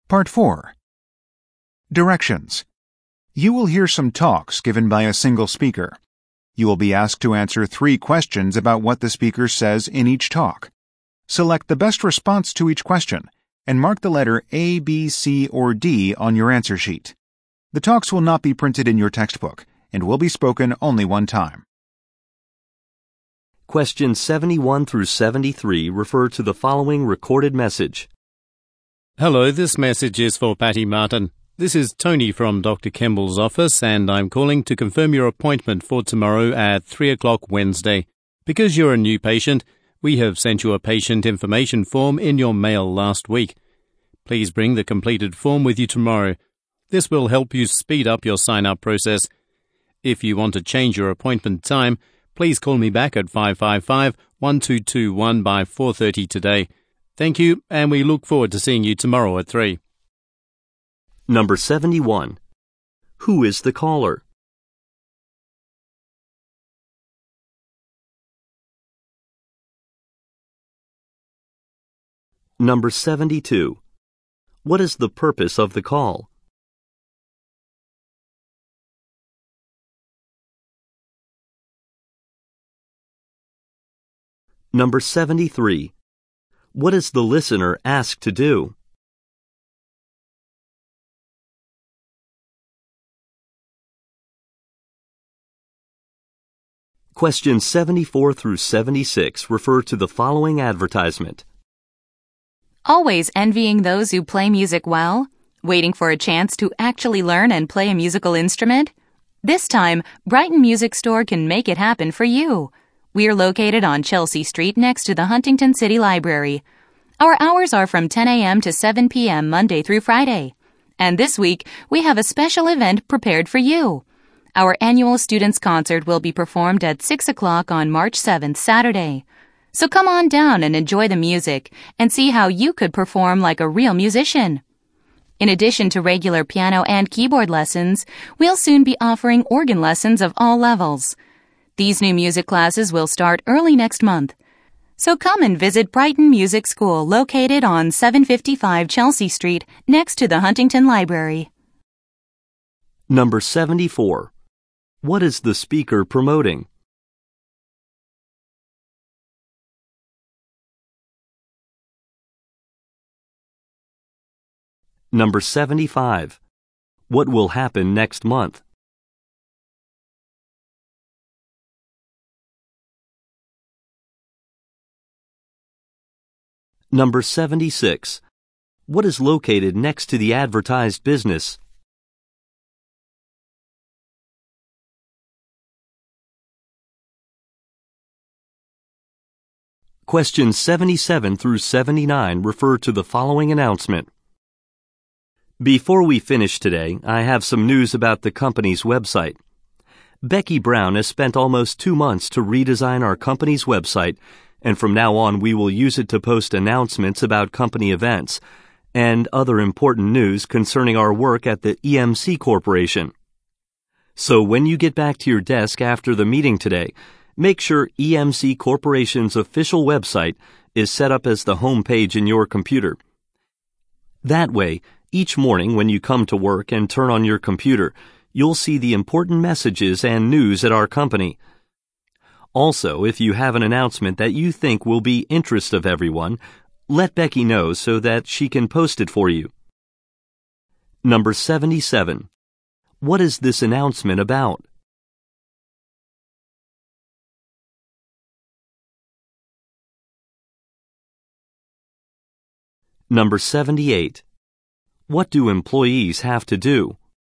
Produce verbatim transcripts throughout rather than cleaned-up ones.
Part four. Directions. You will hear some talks given by a single speaker. You will be asked to answer three questions about what the speaker says in each talk. Select the best response to each question and mark the letter A, B, C, or D on your answer sheet. The talks will not be printed in your textbook and will be spoken only one time. Questions seventy-one through seventy-three refer to the following recorded message. Hello, this message is for Patty Martin. This is Tony from Doctor Kemball's office, and I'm calling to confirm your appointment for tomorrow at three o'clock Wednesday. Because you're a new patient, we have sent you a patient information form in your mail last week. Please bring the completed form with you tomorrow. This will help you speed up your sign-up process. If you want to change your appointment time, please call me back at five five five, one two two one by four thirty today. Thank you, and we look forward to seeing you tomorrow at three. Number seventy-one. Who is the caller? Number seventy-two. What is the purpose of the call? Number seventy-three. What is the listener asked to do? Questions seventy-four through seventy-six refer to the following advertisement. Always envying those who play music well? Waiting for a chance to actually learn and play a musical instrument? This time, Brighton Music Store can make it happen for you. We're located on Chelsea Street next to the Huntington City Library. Our hours are from ten a.m. to seven p.m. Monday through Friday. And this week, we have a special event prepared for you. Our annual students' concert will be performed at six o'clock on March seventh, Saturday. So come on down and enjoy the music and see how you could perform like a real musician. In addition to regular piano and keyboard lessons, we'll soon be offering organ lessons of all levels. These new music classes will start early next month. So come and visit Brighton Music School located on seven fifty-five Chelsea Street next to the Huntington Library. Number seventy-four. What is the speaker promoting? Number seventy-five. What will happen next month? Number seventy-six. What is located next to the advertised business? Questions seventy-seven through seventy-nine refer to the following announcement. Before we finish today, I have some news about the company's website. Becky Brown has spent almost two months to redesign our company's website, and from now on we will use it to post announcements about company events and other important news concerning our work at the E M C Corporation. So when you get back to your desk after the meeting today, make sure E M C Corporation's official website is set up as the home page in your computer. That way, each morning when you come to work and turn on your computer, you'll see the important messages and news at our company. Also, if you have an announcement that you think will be interest of everyone, let Becky know so that she can post it for you. Number seventy-seven. What is this announcement about? Number seventy-eight. What do employees have to do?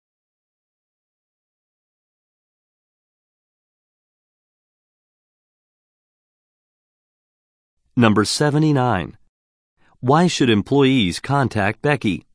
Number seventy-nine. Why should employees contact Becky?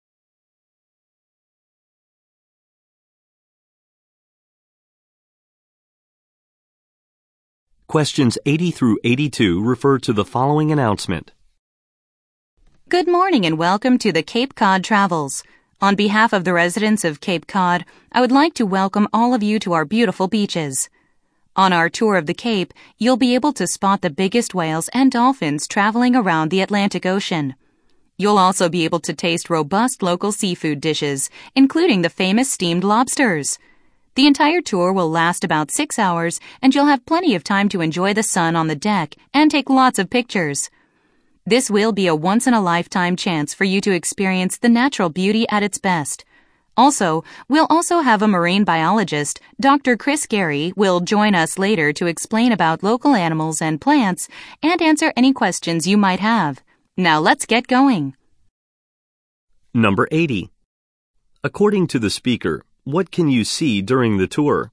Questions eighty through eighty-two refer to the following announcement. Good morning and welcome to the Cape Cod Travels. On behalf of the residents of Cape Cod, I would like to welcome all of you to our beautiful beaches. On our tour of the Cape, you'll be able to spot the biggest whales and dolphins traveling around the Atlantic Ocean. You'll also be able to taste robust local seafood dishes, including the famous steamed lobsters. The entire tour will last about six hours, and you'll have plenty of time to enjoy the sun on the deck and take lots of pictures. This will be a once-in-a-lifetime chance for you to experience the natural beauty at its best. Also, we'll also have a marine biologist, Doctor Chris Gary, will join us later to explain about local animals and plants and answer any questions you might have. Now let's get going. Number eighty. According to the speaker, what can you see during the tour?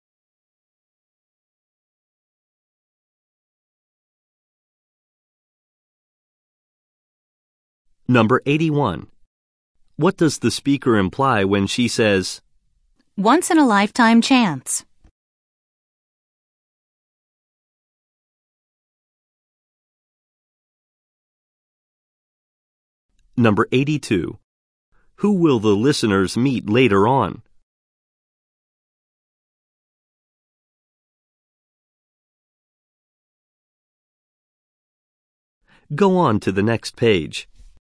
Number eighty-one. What does the speaker imply when she says, once-in-a-lifetime chance? Number eighty-two. Who will the listeners meet later on? Go on to the next page.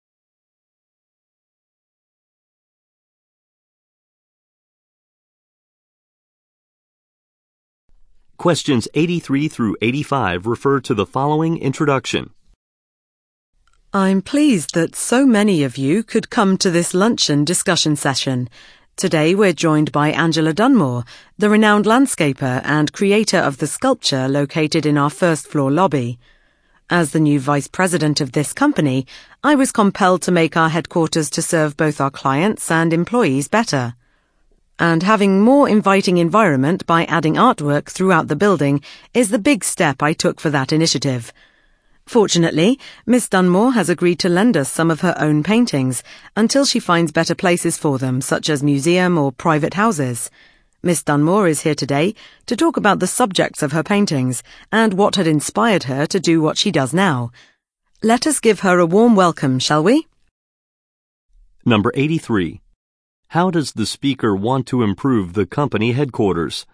Questions eighty-three through eighty-five refer to the following introduction. I'm pleased that so many of you could come to this luncheon discussion session. Today we're joined by Angela Dunmore, the renowned landscaper and creator of the sculpture located in our first floor lobby. As the new vice president of this company, I was compelled to make our headquarters to serve both our clients and employees better. And having more inviting environment by adding artwork throughout the building is the big step I took for that initiative. Fortunately, Miss Dunmore has agreed to lend us some of her own paintings until she finds better places for them, such as museum or private houses. Miss Dunmore is here today to talk about the subjects of her paintings and what had inspired her to do what she does now. Let us give her a warm welcome, shall we? Number eighty-three. How does the speaker want to improve the company headquarters?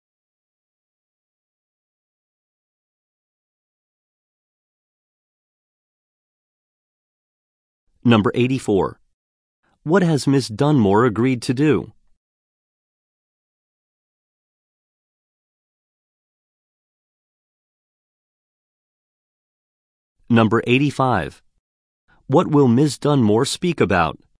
Number eighty-four. What has Miss Dunmore agreed to do? Number eighty-five. What will Miss Dunmore speak about?